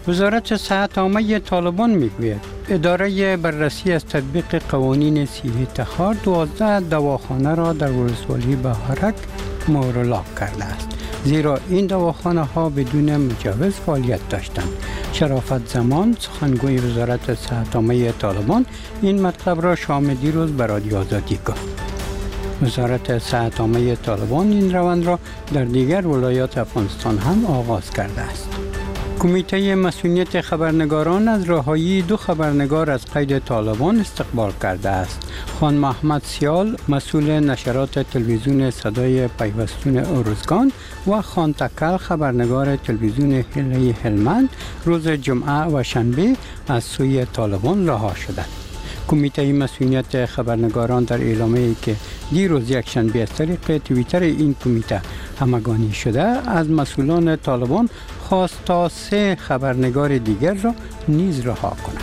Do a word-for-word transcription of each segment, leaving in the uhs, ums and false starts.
وزارت صحت عامه طالبان میگوید اداره بررسی از تطبیق قوانین صحی تخار دوازده دواخانه را در ولسوالی بهارک مهرلاک کرده است، زیرا این دواخانه ها بدون مجوز فعالیت داشتند. شرافت زمان سخنگوی وزارت صحت عامه طالبان این مطلب را شام دیروز به رادیو آزادی گفت. وزارت صحت عامه طالبان این روند را در دیگر ولایات افغانستان هم آغاز کرده است. کمیته مسئولیت خبرنگاران از رهایی دو خبرنگار از قید طالبان استقبال کرده است. خان محمد سیال مسئول نشرات تلویزیون صدای پیوستون ارزگان و خان تکل خبرنگار تلویزیون هلی هلمند روز جمعه و شنبه از سوی طالبان رها شدند. کمیته مسئولیت خبرنگاران در اعلامیه‌ای که دیروز یک شنبه از طریق توییتر این کمیته همگانی شده از مسئولان طالبان خواست تا سه خبرنگار دیگر را نیز رها کنند.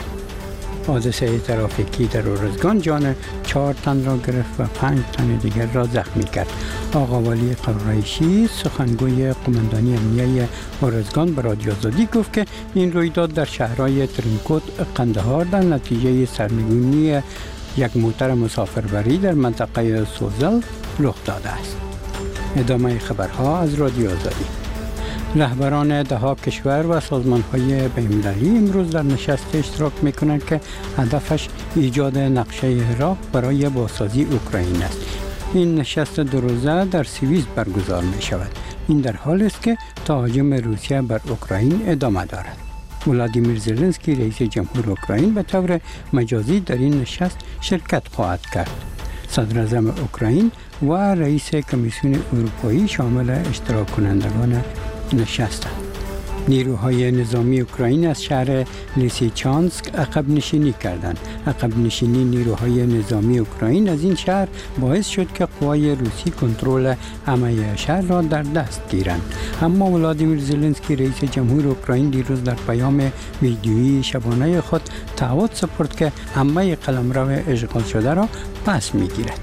حادثه ترافیکی در ارزگان جان چهار تن را گرفت و پنج تن دیگر را زخمی کرد. آقا ولی قریشی سخنگوی قماندانی امنیه ارزگان به رادیو آزادی گفت که این رویداد در شهرهای ترینکوت قندهار در نتیجه سرنگونی یک موتر مسافربری در منطقه سوزل رخ داده است. ادامه خبرها از رادیو آزادی. رهبران دهها کشور و سازمان‌های بین‌المللی امروز در نشست اشتراک می‌کنند که هدفش ایجاد نقشه راه برای بازسازی اوکراین است. این نشست دو روزه در سوئیس برگزار می‌شود. این در حالی است که تهاجم روسیه بر اوکراین ادامه دارد. ولادیمیر زلنسکی رئیس جمهور اوکراین به طور مجازی در این نشست شرکت خواهد کرد. صدر اعظم اوکراین و رئیس کمیسیون اروپایی شامل اشتراک کنندگان نشستند. نیروهای نظامی اوکراین از شهر لیسیچانسک عقب نشینی کردند. عقب نشینی نیروهای نظامی اوکراین از این شهر باعث شد که قوای روسی کنترل همه شهر را در دست گیرند. اما ولادیمیر زلنسکی رئیس جمهور اوکراین دیروز در پیام ویدیویی شبانه خود تعهد سپرد که همه قلمرو اشغال شده را پس میگیرد.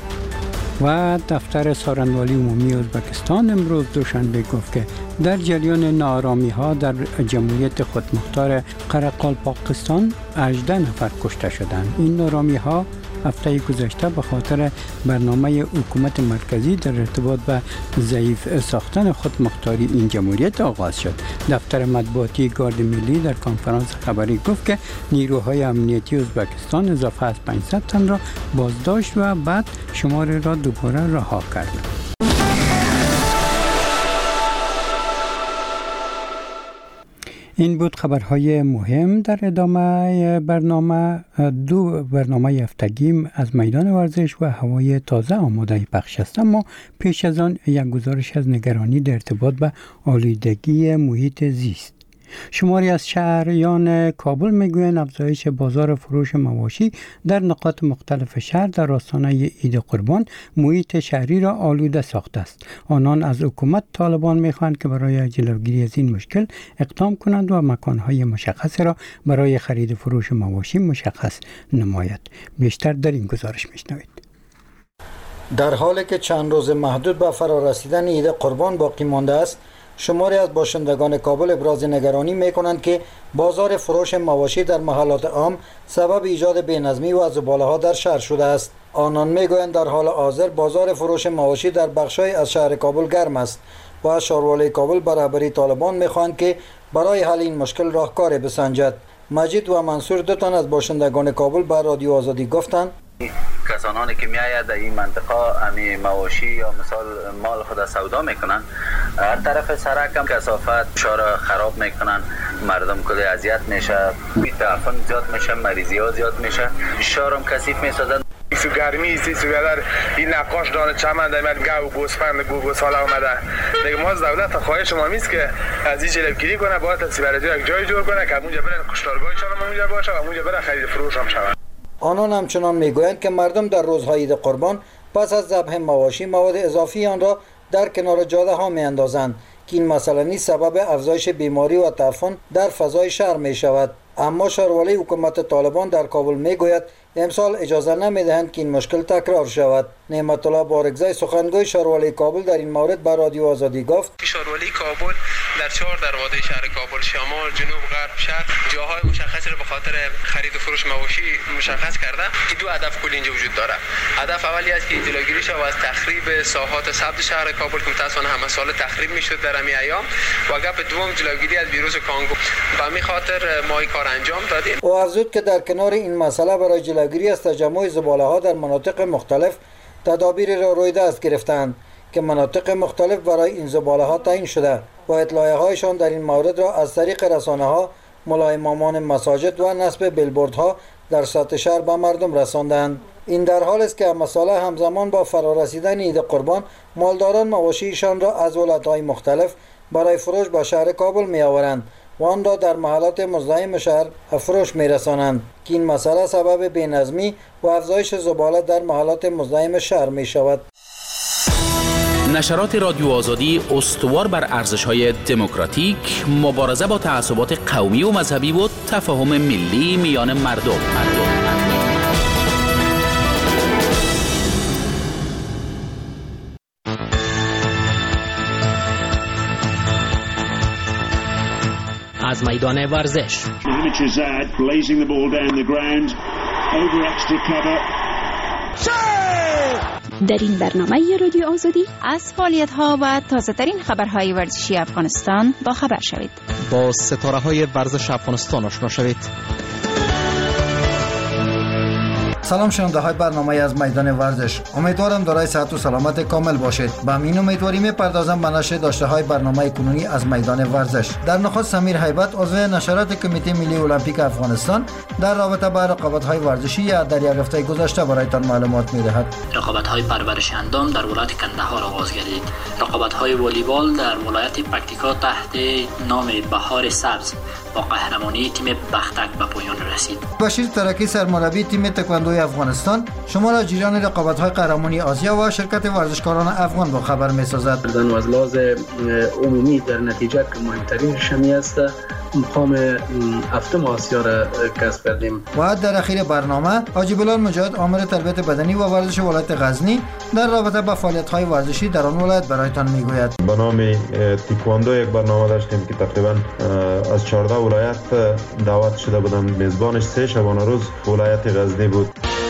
و دفتر سارنوالی عمومی ازبکستان امروز دوشنبه گفت که در جریان ناآرامی ها در جمهوریت خودمختار قرقالپاکستان هجده نفر کشته شدند. این ناآرامی ها هفته گذشته به خاطر برنامه حکومت مرکزی در ارتباط به ضعیف ساختن خودمختاری این جمهوریت آغاز شد. دفتر مطبوعاتی گارد ملی در کنفرانس خبری گفت که نیروهای امنیتی ازبکستان اضافه از پانصد تن را بازداشت و بعد شمار را دوباره رها کردند. این بود خبرهای مهم. در ادامه برنامه دو برنامه هفتگی از میدان ورزش و هوای تازه آماده پخش است، اما پیش از آن یک گزارش از نگرانی در ارتباط به آلودگی محیط زیست. شماری از شهریان کابل میگویند افزایش بازار فروش مواشی در نقاط مختلف شهر در آستانه عید قربان محیط شهری را آلوده ساخته است. آنان از حکومت طالبان میخواهند که برای جلوگیری از این مشکل اقدام کنند و مکانهای مشخص را برای خرید فروش مواشی مشخص نماید. بیشتر در این گزارش میشنوید. در حالی که چند روز محدود به فرارسیدن عید قربان باقی مانده است، شماری از باشندگان کابل ابراز نگرانی می‌کنند که بازار فروش مواشی در محلات عام سبب ایجاد بی‌نظمی و زباله‌ها در شهر شده است. آنان می‌گویند در حال حاضر بازار فروش مواشی در بخش‌های از شهر کابل گرم است و از شهروالی کابل به رهبری طالبان می‌خواهند که برای حل این مشکل راهکاری بسنجد. مجید و منصور دو تن از باشندگان کابل به رادیو آزادی گفتند کسانی که میآید در این منطقه امی مواشی یا مثال مال خود سودا میکنن، هر طرف سرک هم کثافت شهر خراب میکنن، مردم کلی اذیت میشه، تعفن زیاد میشه، مریضی ها زیاد میشه، شهر هم کثیف میسازن. سو گرمی سی سو در این نقاش دانه چمن در گاو گوسفند گو گوساله اومده. دیگه ما از دولت خواهش ما میست که از این جلوگیری کنه، باید تسیبرجی یک جای جور کنه که اونجا برن کشتارگاهشون هم اونجا باشه و اونجا برن خرید فروش هم شود. آنان همچنان میگویند که مردم در روزهای عید قربان پس از ذبح مواشی مواد اضافی آن را در کنار جاده ها می اندازند که این مسئله نیز سبب افزایش بیماری و تعفن در فضای شهر می شود. اما شهروالی حکومت طالبان در کابل می گوید امسال اجازه نمی دهند که این مشکل تکرار شود. نعمت الله بارگزای سخنگوی شاروالی کابل در این مورد به رادیو آزادی گفت شاروالی کابل در چهار دروازه شهر کابل شمال، جنوب، غرب، شرق جاهای مشخصی را به خاطر خرید و فروش مواشی مشخص کرده. این دو هدف کلی اینجا وجود داره. هدف اولی است که جلوگیری شود از تخریب ساحات سبز شهر کابل که متأسفانه همه سال تخریب میشد در همین ایام، و گپ دوم جلوگیری از ویروس کانگو. به همین خاطر ما این کار انجام دادیم. او افزود که در کنار این مسئله برای جلوگیری از تجمع زباله ها در مناطق مختلف تدابیر را روی دست گرفتند که مناطق مختلف برای این زباله ها تعیین شده و اطلاعیه هایشان در این مورد را از طریق رسانه ها، ملای امامان مساجد و نصب بیلبورد ها در سطح شهر به مردم رساندند. این در حال است که مسئله همزمان با فرارسیدن عید قربان مالداران مواشیشان را از ولایت‌های مختلف برای فروش به شهر کابل می آورند و آن را در محلات مزاحم شهر فروش می رسانند که این مسئله سبب بی‌نظمی و افزایش زباله در محلات مزاحم شهر می شود. نشرات رادیو آزادی استوار بر ارزش‌های دموکراتیک، مبارزه با تعصبات قومی و مذهبی و تفاهم ملی میان مردم. مردم. از میدان ورزش در این برنامه رادیو آزادی از فعالیت‌ها و تازه‌ترین خبرهای ورزشی افغانستان با خبر شوید. با ستاره‌های ورزش افغانستان آشنا شوید. سلام شنونده های برنامه از میدان ورزش، امیدوارم دارای صحت و سلامت کامل باشید. با این امیدواری میپردازم به نشر داشته های برنامه کنونی از میدان ورزش. در نخست سمیر هیبت عضو نشرات کمیته ملی المپیک افغانستان در رابطه با رقابت های ورزشی در یک هفته گذشته برایتان معلومات میدهد. رقابت های پرورش اندام در ولایت کندهار آغاز گردید. رقابت های والیبال در ولایت پکتیکا تحت نام بهار سبز با قهرمانی تیم بختک به پایان رسید. بشیر ترکی سرمربی تیم تکواندوی افغانستان شما را جریان رقابت‌های قهرمانی آسیا و شرکت ورزشکاران افغان با خبر می‌سازد. در از لحاظ عمومی در نتیجه که مهمترین شمی است مقام هفتم آسیا را کسب کردیم. و در اخیر برنامه حاجی بلال مجاهد آمر تربیت بدنی و ورزش ولایت غزنی در رابطه با فعالیت‌های ورزشی در آن ولایت برایتان میگوید. به نام تکواندو یک برنامه داشتیم که تقریبا از چهارده ولایت دعوت شده بودند. میزبانش سه شبانه روز ولایت غزنی بود.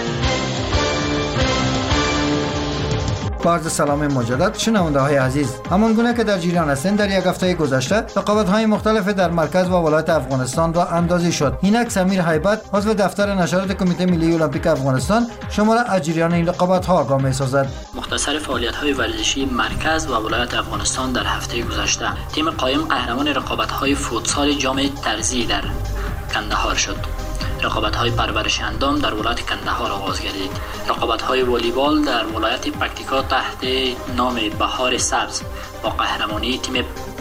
عرض سلام مجدد شنونده های عزیز، همان گونه که در جریان هستند در یک هفته گذشته رقابت های مختلف در مرکز و ولایت افغانستان را اندازی شد. اینک سمیر هیبت عضو دفتر نشرات کمیته ملی المپیک افغانستان شما را از جریان این رقابت ها آگاه می‌سازد. مختصر فعالیت های ورزشی مرکز و ولایت افغانستان در هفته گذشته، تیم قایم قهرمان رقابت های فوتسال جام ترزی در کندهار شد. رقابت‌های پرورش اندام در ولایت کندهار آغاز گردید. رقابت‌های والیبال در ولایت پکتیکا تحت نام بهار سبز با قهرمانی تیم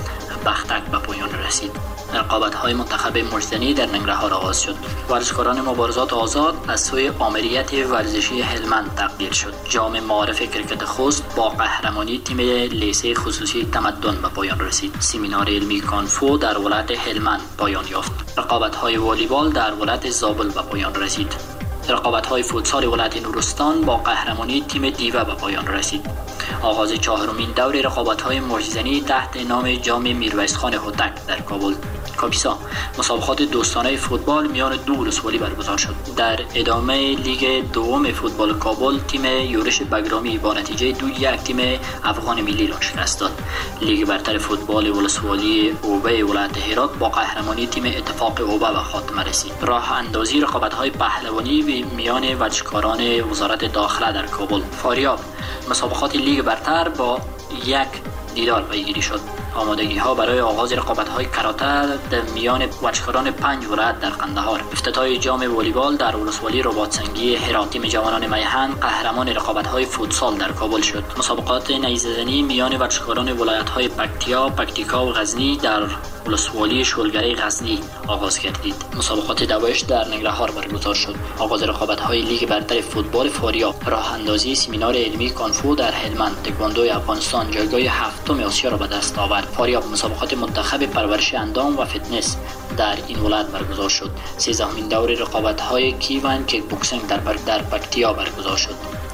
بختک به پایان رسید. رقابت‌های منتخب مجدنی در ننگرهار آغاز شد. ورزشکاران مبارزات آزاد از سوی آمریت ورزشی هلمند تقدیر شد. جام معارف کرکت خوست با قهرمانی تیم لیسه خصوصی تمدن به پایان رسید. سمینار علمی کانفو در ولایت هلمند پایان یافت. رقابت‌های والیبال در ولایت زابل به پایان رسید. رقابت‌های فوتسال ولایت نورستان با قهرمانی تیم دیوه به پایان رسید. آغاز چهارمین دور رقابت‌های مرززنی تحت نام جام میرویس خان هوتک در کابل کاپیسا مسابقات دوستانه فوتبال میان دو ولسوالی برگزار شد. در ادامه لیگ دوم فوتبال کابل تیم یورش بگرامی با نتیجه دو یک تیم افغان ملی را شکست داد. لیگ برتر فوتبال ولسوالی اوبه ولایت هرات با قهرمانی تیم اتفاق اوبه به خاتمه رسید. راه اندازی رقابت‌های پهلوانی میان ورزشکاران وزارت داخله در کابل فاریاب مسابقات لیگ برتر با یک دیدار پیگیری شد. آمادگی ها برای آغاز رقابت های کراته در میان ورزشکاران پنج ولایت در قندهار. افتتاح جام والیبال در ولسوالی رباطسنگی هرات تیم جوانان میهن قهرمان رقابت های فوتسال در کابل شد. مسابقات نیزه‌زنی میان ورزشکاران ولایت های پکتیا، پکتیکا و غزنی در ولسوالی شلگره غزنی آغاز گردید. مسابقات دوایش در ننگرهار برگزار شد. آغاز رقابت های لیگ برتر فوتبال فاریاب، راه اندازی سمینار علمی کانفو در هلمند، تکواندوی افغانستان جایگاه هفتم آسیا را به دست آورد. فاریاب مسابقات منتخب پرورش اندام و فتنس در این ولایت برگزار شد. سیزدهمین دور رقابت‌های کیون کیک بوکسینگ در در پکتیا برگزار شد.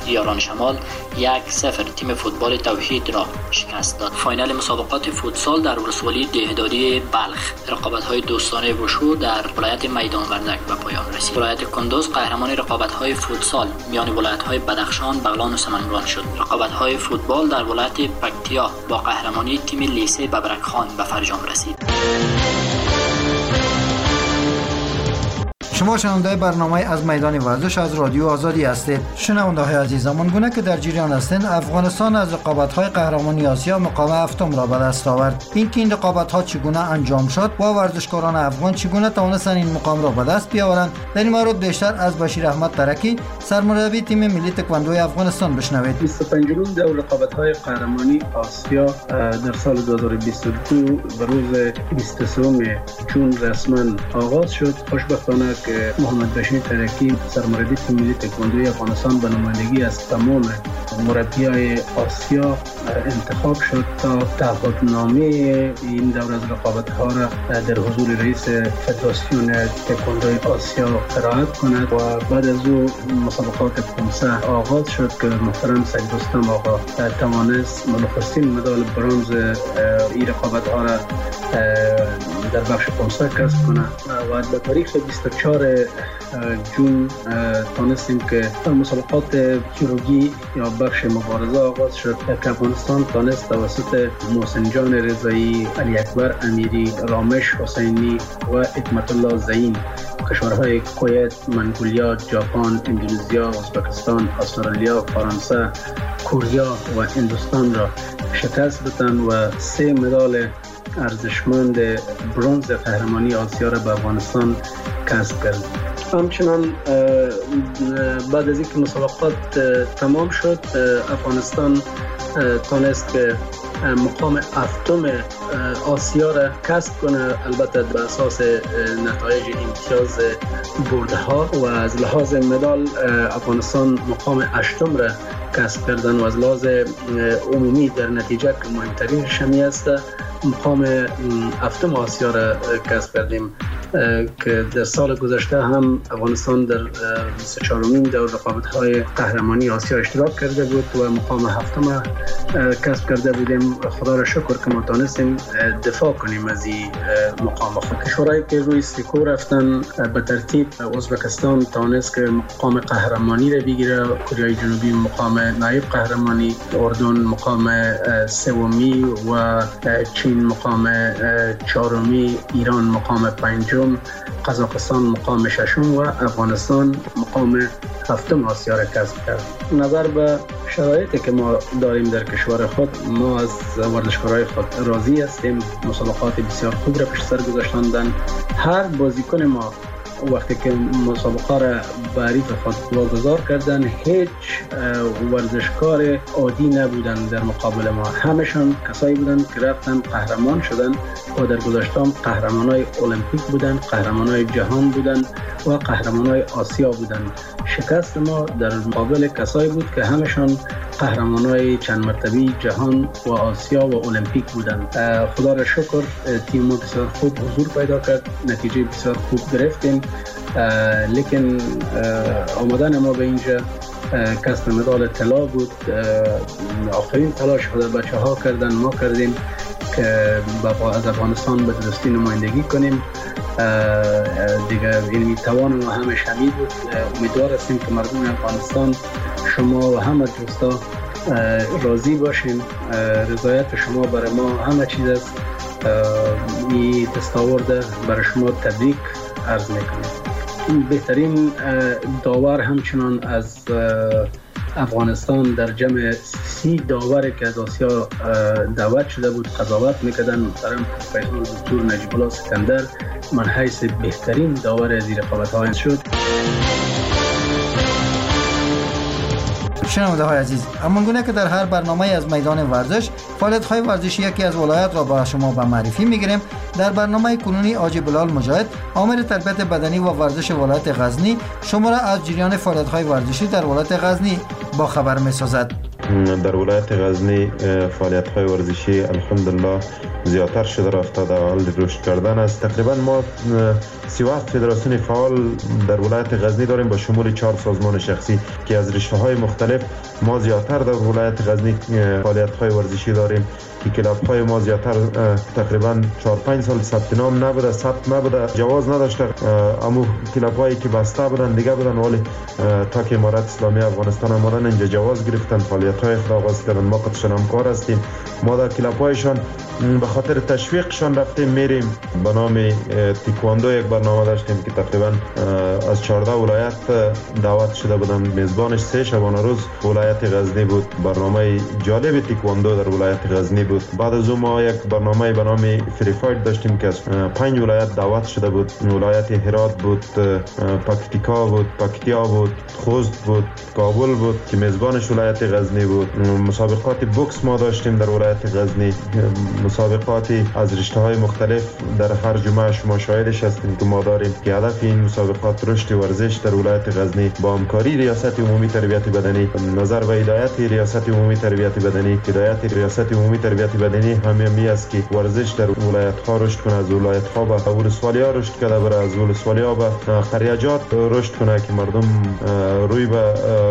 یاران شمال یک صفر تیم فوتبال توحید را شکست داد. فاینال مسابقات فوتسال در ولسوالی دهداری بلخ رقابت‌های دوستانه وشو در ولایت میدان وردک به پایان رسید. ولایت کندوز قهرمان رقابت‌های فوتسال میان ولایت‌های بدخشان، بغلان و سمنگان شد. رقابت‌های فوتبال در ولایت پکتیا با قهرمانی تیم لیسه ببرکخان به فرجام رسید. شما شنونده برنامه از میدان ورزش از رادیو آزادی هستید. شنونده های عزیز، همانگونه که در جریان هستند، افغانستان از رقابت‌های قهرمانی آسیا مقام هفتم را به دست آورد. این که این رقابت‌ها چگونه انجام شد و ورزشکاران افغان چگونه توانستند این مقام را به دست بیاورند، در این مورد بیشتر از بشیر احمد ترکی، سرمربی تیم ملی تکواندوی افغانستان بشنوید. بیست و پنجمین دور رقابت‌های قهرمانی آسیا در سال دو هزار و بیست و دو به روز بیست و سه جون رسما آغاز شد. خوشبختانه که محمد بشیر ترکی، سرمربی تیم ملی تکواندوی افغانستان، به نمایندگی از تمام مربیای آسیا انتخاب شد تا تعهدنامه این دور از رقابت‌ها را در حضور رئیس فدراسیون تکواندوی آسیا قرائت کند و بعد از او مسابقات پونسه آغاز شد که محترم سید رستم آقا توانست نخستین مدال برنز این رقابت‌ها را در بخش پونسه کسب کند و به تاریخ بیست و چهار جون تانستیم که مسابقات چروگی یا بخش مبارزه آغاز شد که افغانستان تانست توسط محسن جان رضایی، علی اکبر امیری، رامش حسینی و حکمت الله زین کشورهای کویت، منگولیا، ژاپن، اندونزیا، ازبکستان، استرالیا، فرانسه، کره و هندوستان را شکست دادند و سه مدال ارزشمند برنز قهرمانی آسیا را به افغانستان کسب کرد. همچنان بعد از اینکه مسابقات تمام شد، افغانستان تانست که مقام هفتم آسیا را کسب کنه، البته به اساس نتایج امتیاز برده ها، و از لحاظ مدال افغانستان مقام هشتم را کسب کردن و از لحاظ عمومی در نتیجه که مهمترین شمی است مقام هفتم آسیا را کسب کردیم که در سال گذشته هم افغانستان در بیست و چهارمین دور رقابت‌های قهرمانی آسیا اشتراک کرده بود و مقام هفتم کسب کرده بودیم. خدا را شکر که ما تانستیم دفاع کنیم از این مقام. کشورهایی که روی سکو رفتن به ترتیب ازبکستان تانست که مقام قهرمانی را بگیره، کره جنوبی مقام نایب قهرمانی، اردن مقام سومی و چین مقام چهارمی، ایران مقام پنجم، قزاقستان مقام ششم و افغانستان مقام هفتم آسیا را کسب کرد. نظر به شرایطی که ما داریم در کشور خود، ما از ورزشکارای خود راضی هستیم. مسابقات بسیار خوب را پیش سر گذاشتند. هر بازیکن ما وقتی که مسابقه را به حریف خود واگذار کردن، هیچ ورزشکار عادی نبودن در مقابل ما. همشان کسایی بودن که رفتن قهرمان شدن و در گذشته هم قهرمانای المپیک بودن، قهرمانای جهان بودن و قهرمانای آسیا بودن. شکست ما در مقابل کسایی بود که همشان قهرمانای چند مرتبه جهان و آسیا و المپیک بودند. خدا را شکر تیم ما بسیار خوب حضور پیدا کرد، نتیجه بسیار خوب گرفتیم، لیکن آمدن ما به اینجا کسب مدال طلا بود. آخرین تلاش خود بچه ها کردن، ما کردیم که از افغانستان به درستی نمایندگی کنیم. دیگه علمی توان ما همه شمی بود. امیدوار هستیم که مردم افغانستان، شما و همه دوستا راضی باشیم. رضایت شما برای ما همه چیز است. این دستاورد برای شما تبریک عرض میکنم. بهترین داور همچنان از افغانستان در جمع سی داوری که از آسیا دعوت شده بود قضاوت میکردن. محترم پروفسور دکتر نجیب الله سکندر من حیث بهترین داور از این رقابت‌ها شد. شنونده های عزیز، همانگونه که در هر برنامه از میدان ورزش فعالیت های ورزشی یکی از ولایت را با شما به معرفی میگیریم، در برنامه کنونی حاجی بلال مجاهد، آمر تربیت بدنی و ورزش ولایت غزنی، شما را از جریان فعالیت های ورزشی در ولایت غزنی با خبر میسازد. در ولایت غزنی فعالیت‌های ورزشی الحمدلله زیادتر شده رفته، در حال رشد کردن است. تقریبا ما سی و هفت فدراسیون فعال در ولایت غزنی داریم با شمول چهار سازمان شخصی که از رشته‌های مختلف. ما زیادتر در ولایت غزنی فعالیت‌های ورزشی داریم که کلاب‌های ما زیادتر تقریبا چهار پنج سال ثبت نام نبوده، ثبت نبوده، جواز نداشته. اما کلاب‌هایی که بسته بودن دیگه بودن، ولی تا که امارت اسلامی افغانستان آمدن اینجا جواز گرفتن، فعالیت‌های خود آغاز کردن. ما خودشان همکار هستیم. ما در کلاب‌هایشان به خاطر تشویقشان رفتیم میریم. به نام تیکواندو یک برنامه داشتیم که تقریبا از چهارده ولایت دعوت شده بودن. میزبانش سه شبانه روز ولایت غزنی بود. برنامه جالب تیکواندو در ولایت غزنی بود. بعد از اون ما یک برنامه به نام فری فایت داشتیم که از پنج ولایت دعوت شده بود. ولایت هرات بود، پکتیکا بود، پکتیا بود، خوست بود، کابل بود که میزبانش ولایت غزنی بود. مسابقات بوکس ما داشتیم در ولایت غزنی، مسابقاتی از رشته‌های مختلف در هر جمعه شما شاهدش هستیم که ما داریم که هدف این مسابقات رشد ورزش در ولایت غزنی با همکاری ریاست عمومی تربیت بدنی، نظر به هدایت ریاست عمومی تربیت بدنی. هدایت ریاست عمومی تربیت بدنی همین است که ورزش در ولایت‌ها رشد کنه، از ولایت‌ها به ولسوالی‌ها رشد کنه، بر از ولسوالی‌ها به قریجات رشد کنه که مردم روی به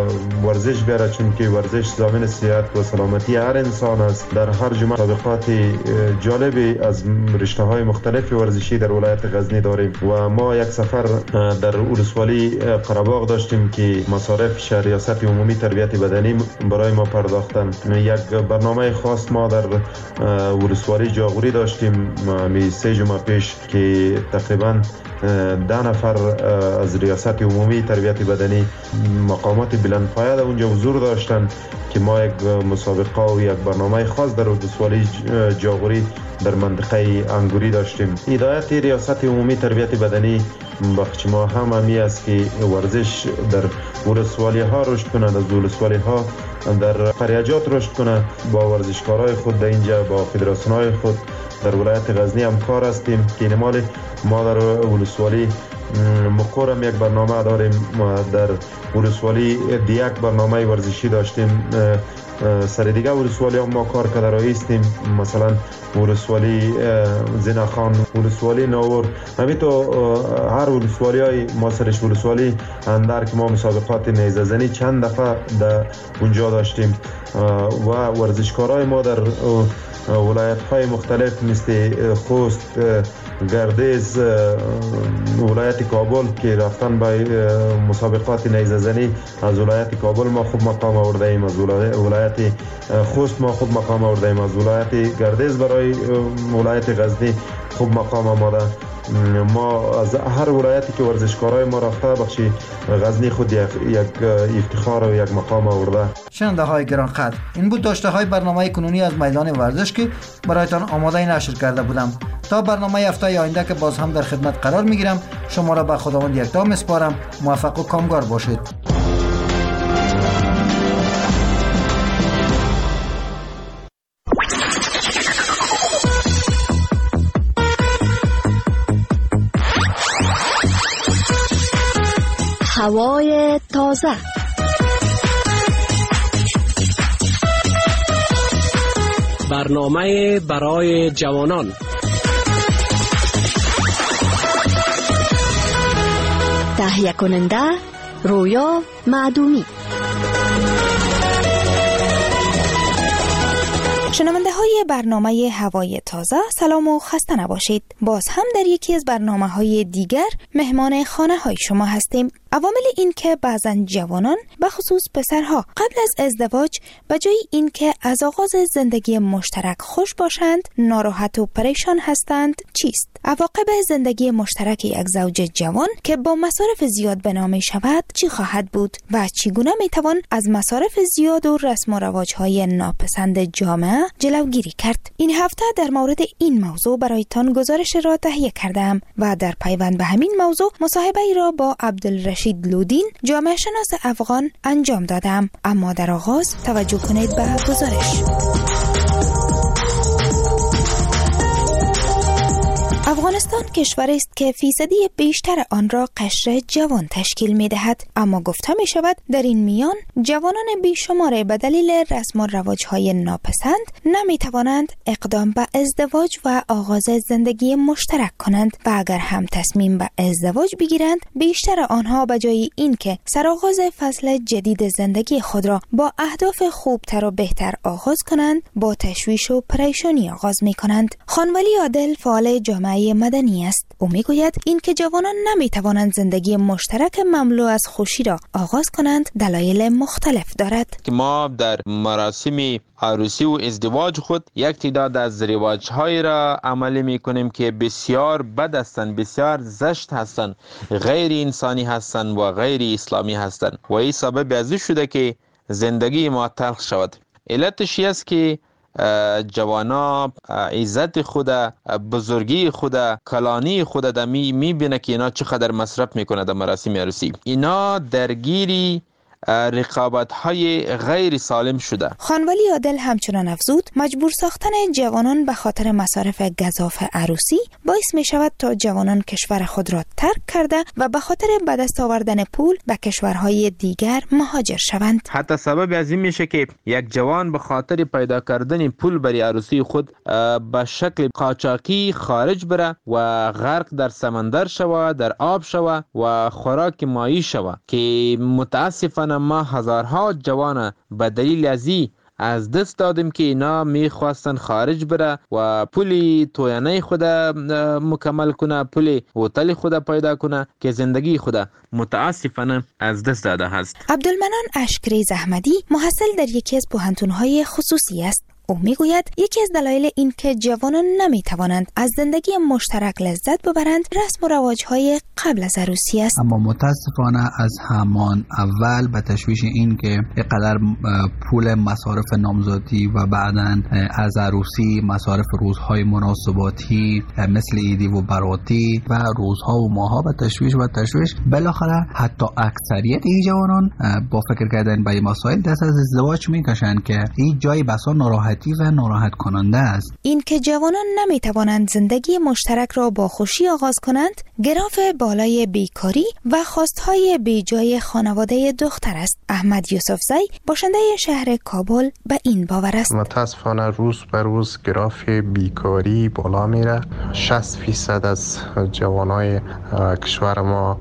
ورزش بیاره، چون که ورزش ضامن صحت و سلامتی هر انسان است. در هر جمعه مسابقات جالبی از رشته‌های مختلف ورزشی در ولایت غزنی داریم و ما یک سفر در ولسوالی قره‌باغ داشتیم که مصارف ریاست عمومی تربیت بدنی برای ما پرداختن. یک برنامه خاص ما در ولسوالی جاغوری داشتیم می سه جمعه پیش که تقریبا ده نفر از ریاست عمومی تربیت بدنی مقامات بلندپایه در اونجا حضور داشتن که ما یک مسابقه و یک برنامه خاص در ولسوالی جاغوری در منطقه انگوری داشتیم. هدایت ریاست عمومی تربیت بدنی بخش ما هم همی است که ورزش در ولسوالی ها رشد کنند، از ولسوالی ها در قریجات رشد کنند. با ورزشکارای خود در اینجا با فدراسیون های خود در ولایت غزنی همکار هستیم که نمال ما در ولسوالی مقرم یک برنامه داریم. در ولسوالی دیگه یک برنامه ورزشی داشتیم. سر دیگه ولسوالی هم ما کار کرده رایستیم، مثلا ولسوالی زینخان، ولسوالی ناور، همین تو هر ولسوالی های ما سرش ولسوالی اندر که ما مسابقات نیزه زنی چند دفعه در اونجا داشتیم و ورزشکارای ما در ولایت های مختلف مثل خوست، گردیز، ولایت کابل که رفتن به مسابقات نیزه زنی از ولایت کابل ما خوب مقام آورده ایم، از ولایت خوست ما خوب مقام آورده ایم، از ولایت گردیز برای ولایت غزنی خوب مقام آمده. ما از هر ولایتی که ورزشکارای ما رفته بخشی غزنی خود یک, یک افتخار و یک مقام آورده. شنونده های گران قدر، این بود داشته های برنامه کنونی از میدان ورزش که برایتان آماده نشر کرده بودم. تا برنامه هفته آینده که باز هم در خدمت قرار میگیرم، شما را به خداوند یکتا میسپارم. موفق و کامگار باشید. هوای تازه، برنامه برای جوانان، تهیه کننده رویا معدومی. شنونده های برنامه هوای تازه، سلام و خسته نباشید. باز هم در یکی از برنامه های دیگر مهمان خانه های شما هستیم. عوامل این که بعضا جوانان به خصوص پسرها قبل از ازدواج به جای این که از آغاز زندگی مشترک خوش باشند ناراحت و پریشان هستند چیست؟ عواقب زندگی مشترک یک زوج جوان که با مصارف زیاد بنا شود چی خواهد بود و چگونه می توان از مصارف زیاد و رسم و رواج های ناپسند جامعه جلوگیری کرد؟ این هفته در مورد این موضوع برایتان گزارش را تهیه کردم و در پیوند به همین موضوع مصاحبه ای را با عبدالرشید لودین، جامعه شناس افغان انجام دادم. اما در آغاز توجه کنید به گزارش. افغانستان کشوری است که فیصدی بیشتر آن را قشر جوان تشکیل می دهد، اما گفته می شود در این میان جوانان بیشمار به دلیل رسم و رواج‌های ناپسند نمی توانند اقدام به ازدواج و آغاز زندگی مشترک کنند و اگر هم تصمیم به ازدواج بگیرند بیشتر آنها به جای اینکه سرآغاز فصل جدید زندگی خود را با اهداف خوبتر و بهتر آغاز کنند با تشویش و پریشانی آغاز می کنند. خانولی عادل فعال جامعه مدنی است. او می گوید این که جوانان نمی توانند زندگی مشترک مملو از خوشی را آغاز کنند دلایل مختلف دارد. ما در مراسم عروسی و ازدواج خود یک تعداد از رواج‌های را عملی می‌کنیم که بسیار بد هستند، بسیار زشت هستند، غیر انسانی هستند و غیر اسلامی هستند و این سبب از این شده که زندگی ما تلخ شود. علتش است که جوانا عزت خود، بزرگی خود، کلانی خود در می میبینه که اینا چقدر مصرف میکنه در مراسم عروسی. اینا درگیری رقابت های غیر سالم شده. خانولی عادل همچنان افزود مجبور ساختن جوانان به خاطر مصارف گزاف عروسی باعث می شود تا جوانان کشور خود را ترک کرده و به خاطر به دست آوردن پول به کشورهای دیگر مهاجر شوند. حتی سبب از این میشه که یک جوان به خاطر پیدا کردن پول برای عروسی خود به شکل قاچاقی خارج بره و غرق در سمندر شوه، در آب شوه و خوراک مایی شوه که متاسفانه ما هزارها جوان به دلیل ازی از دست دادیم که اینا میخواستن خارج بره و پولی توینه خود مکمل کنه، پولی هتل خود پیدا کنه که زندگی خود متاسفانه از دست داده هست. عبدالمنان اشکریز احمدی محصل در یکی از پوهنتون‌های خصوصی است. او میگوید یکی از دلایل این که جوانان نمیتوانند از زندگی مشترک لذت ببرند رسم و رواج‌های قبل از عروسی است. اما متاسفانه از همان اول به تشویش این که اینقدر پول مصارف نامزادی و بعداً از عروسی مصارف روزهای مناسباتی مثل عیدی و براتی و روزها و ماها به تشویش و تشویش بالاخره حتی اکثریت این جوانان با فکر کردن به این مسائل دست از ازدواج میکشند که این جای بسا ناراحت و ناراحت کننده است. این که جوانان نمی توانند زندگی مشترک را با خوشی آغاز کنند گراف بالای بیکاری و خواستهای بیجای خانواده دختر است. احمد یوسفزی باشنده شهر کابل به این باور است. متاسفانه روز به روز گراف بیکاری بالا میره. شصت فیصد از جوانای کشور ما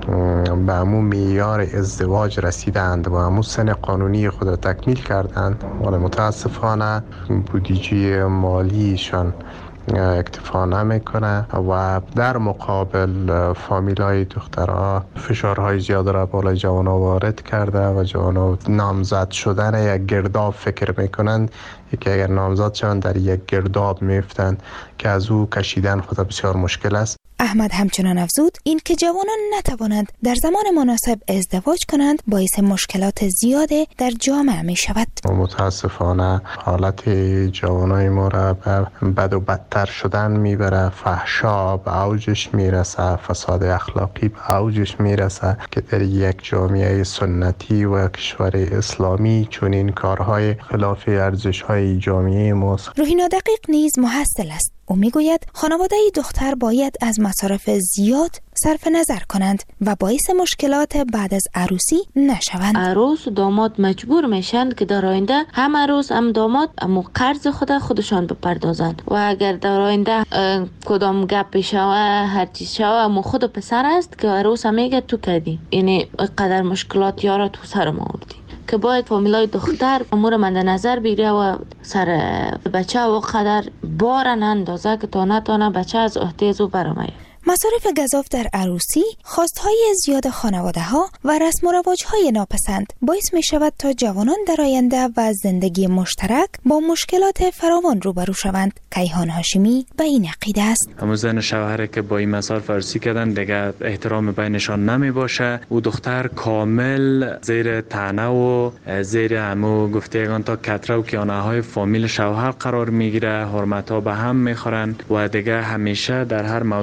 به همون معیار ازدواج رسیدند و همون سن قانونی خود را تکمیل کردند، ولی متاسفانه بودجه مالیشان اکتفا نمیکنه و در مقابل فامیلای دخترها فشارهای زیاد را بالای جوانا وارد کرده و جوانا نامزد شدن یک گرداب فکر میکنند که اگر نامزد شوند در یک گرداب میفتند که از او کشیدن خود بسیار مشکل است. احمد همچنان افزود این که جوانان نتوانند در زمان مناسب ازدواج کنند باعث مشکلات زیاد در جامعه می شود. متاسفانه حالت جوانای ما را به بد و بدتر شدن میبره، فحشا به اوجش میرسه، فساد اخلاقی به اوجش میرسه که در یک جامعه سنتی و کشور اسلامی چون این کارهای خلاف ارزش‌های جامعه ماست. روحینا دقیق نیز محصل است. او میگوید خانواده دختر باید از مصارف زیاد صرف نظر کنند و باعث مشکلات بعد از عروسی نشوند. عروس و داماد مجبور میشند که در آینده هم عروس هم داماد امو قرض خود خودشان بپردازند و اگر در آینده کدام گپ شوه هر چیز شوه امو خود پسر است که عروس هم میگه تو کردی، یعنی قدر مشکلات یارا تو سر ما آوردی که باید فامیلای دختر امور مند نظر بگیره و سر بچه و قدر بارن اندازه که تا نتانه بچه از احتیاج او برآمده. مصارف گزاف در عروسی، خواستهای زیاد خانواده ها و رسم و رواج های ناپسند باعث می شود تا جوانان در آینده و زندگی مشترک با مشکلات فراوان روبرو شوند. کیهان هاشمی به این عقیده است. همون زن و شوهری که با این مصارف عروسی کردن دیگه احترام بینشان نمی باشه، او دختر کامل زیر طعنه و زیر همو گفتگان تا کتره و کیانه های فامیل شوهر قرار می گیره، حرمت ها به هم می خورن و دیگه همیشه در هر موضوعی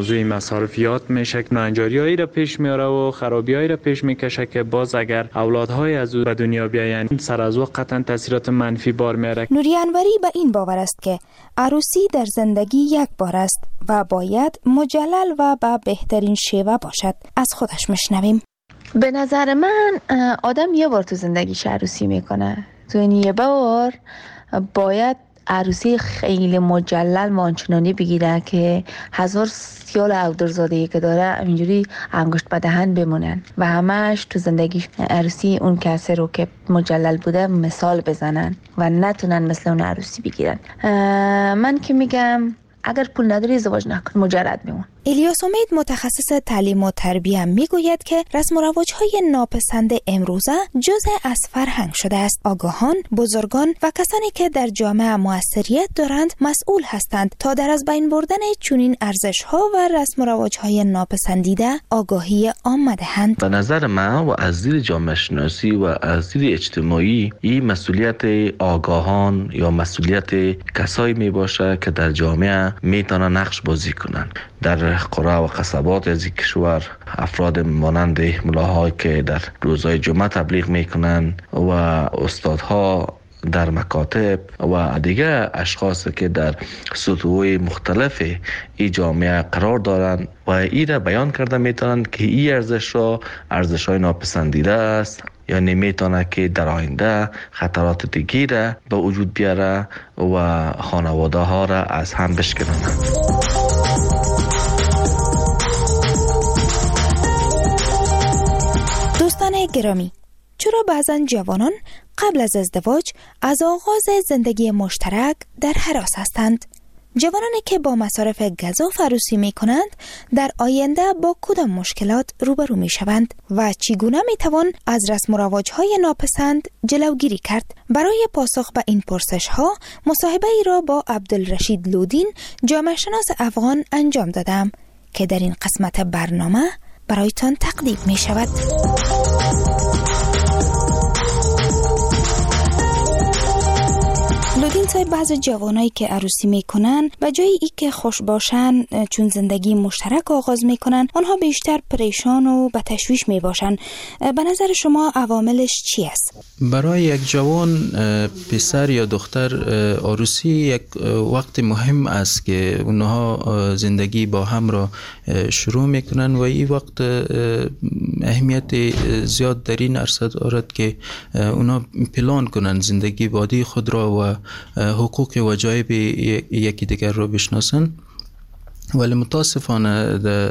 مصارفیات میشه، ناهنجاریایی را پیش میاره و خرابیایی را پیش میکشه که باز اگر اولادهای از او به دنیا بیاین سر از او قطعا تاثیرات منفی بار میاره. نوری انوری به این باور است که عروسی در زندگی یک بار است و باید مجلل و به بهترین شیوه باشد. از خودش مشنویم. به نظر من آدم یه بار تو زندگیش عروسی میکنه، تو این یه بار باید عروسی خیلی مجلل مانچنانی بگیره که هزار سیال اودرزادهی که داره اینجوری انگشت به دهن بمونن و همش تو زندگی عروسی اون کسی رو که مجلل بوده مثال بزنن و نتونن مثل اون عروسی بگیرن. من که میگم اگر پول نداری ازدواج نکن، مجرد بمون. الیاس امید متخصص تعلیم و تربیه میگوید که رسم و رواج‌های ناپسند امروزه جزء از فرهنگ شده است. آگاهان، بزرگان و کسانی که در جامعه موثریت دارند مسئول هستند تا در از بین بردن چنین ارزش‌ها و رسم و رواج‌های ناپسندیده آگاهی عامه دهند. به نظر من و از دید جامعه شناسی و از دید اجتماعی این مسئولیت آگاهان یا مسئولیت کسایی می باشه که در جامعه میتونن نقش بازی کنند. در قرى و قصبات از کشور افراد مانند ملاهایی که در روزهای جمعه تبلیغ میکنن و استادها در مکاتب و دیگه اشخاص که در سطوح مختلف ای جامعه قرار دارند و ای را بیان کرده میتونن که ای ارزش را ارزش های ناپسندیده است، یعنی میتونه که در آینده خطرات دیگی را به وجود بیاره و خانواده ها را از هم بشکنند. دوستان گرامی، چرا بعضا جوانان قبل از ازدواج از آغاز زندگی مشترک در هراس هستند؟ جوانانی که با مصارف گزاف عروسی می کنند در آینده با کدام مشکلات روبرو می شوند و چگونه می توان از رسم و رواج‌های ناپسند جلوگیری کرد؟ برای پاسخ به این پرسش ها مصاحبه ای را با عبدالرشید لودین، جامعه شناس افغان انجام دادم که در این قسمت برنامه برایتان تقدیم می شود. لودین صاحب، بعض جوانایی که عروسی میکنن و جایی ای که خوش باشن چون زندگی مشترک آغاز میکنن، آنها بیشتر پریشان و به تشویش میباشن. به نظر شما عواملش چی است؟ برای یک جوان، پسر یا دختر، عروسی یک وقت مهم است که اونها زندگی با هم را شروع میکنن و این وقت اهمیت زیاد در این عرصه دارد که اونها پلان کنن زندگی بعدی خود را و حقوق و وجایب یکی دیگر را بشناسن. ولی متاسفانه در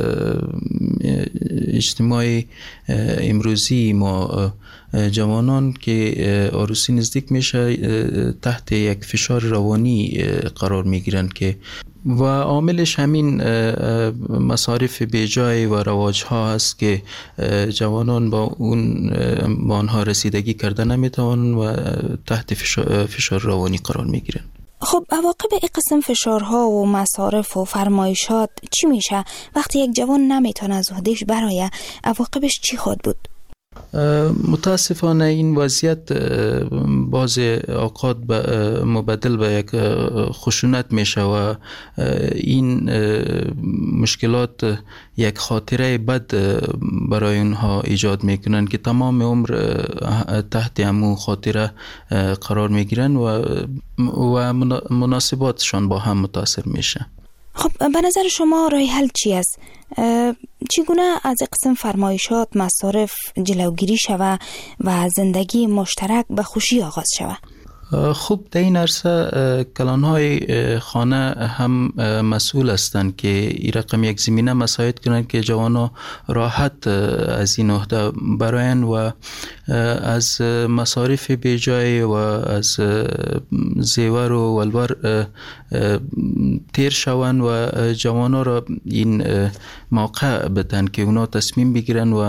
اجتماع امروزی ما جوانان که عروسی نزدیک میشه تحت یک فشار روانی قرار میگیرند که و عاملش همین مصارف بیجای و رواج ها هست که جوانان با اون با آنها رسیدگی کرده نمیتوانند و تحت فشار روانی قرار میگیرند. خب عواقب این قسم فشارها و مصارف و فرمایشات چی میشه وقتی یک جوان نمیتونه از عهدهش برآید؟ عواقبش چی خود بود؟ متاسفانه این وضعیت بعض اوقات مبدل به یک خشونت میشه و این مشکلات یک خاطره بد برای اونها ایجاد میکنن که تمام عمر تحت همون خاطره قرار میگیرن و و مناسباتشان با هم متاثر میشه. خب به نظر شما راه حل چی است؟ چگونه از قسم فرمایشات مصارف جلوگیری شود و زندگی مشترک به خوشی آغاز شود؟ خب در این عرصه کلانهای خانه هم مسئول هستند که این رقم یک زمینه مساعد کنند که جوانا راحت از این عهده براین و از مصارف بیجای و از زیور و ولور تیر شوند و جوانا را این موقع بدن که اونا تصمیم بگیرن و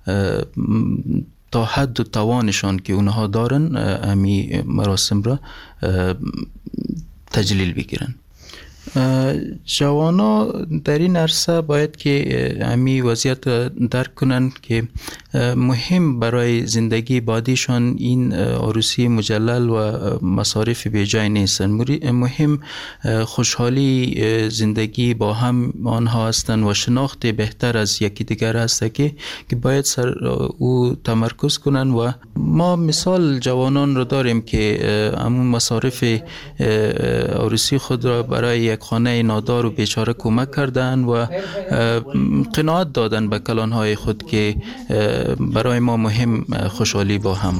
تا حد و توانشان که اونها دارن امی مراسم را تجلیل بگیرن. جوانا در این عرصه باید که امی وضعیت درک کنن که مهم برای زندگی بعدیشان این عروسی مجلل و مصارف بیجای نیستن. مهم خوشحالی زندگی با هم آنها هستند و شناخت بهتر از یکی دیگر هست که که باید سر او تمرکز کنن. و ما مثال جوانان رو داریم که همون مصارف عروسی خود را برای یک خانه نادار و بیچاره کمک کردن و قناعت دادن به کلانهای خود که برای ما مهم خوشحالی با هم.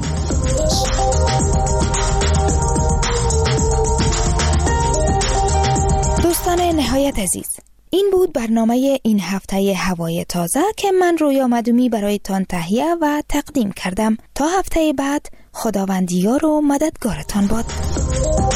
دوستان نهایت عزیز، این بود برنامه این هفته هوای تازه که من رویا مدومی برایتان تهیه و تقدیم کردم. تا هفته بعد، خداوندیار و مددگارتان باد.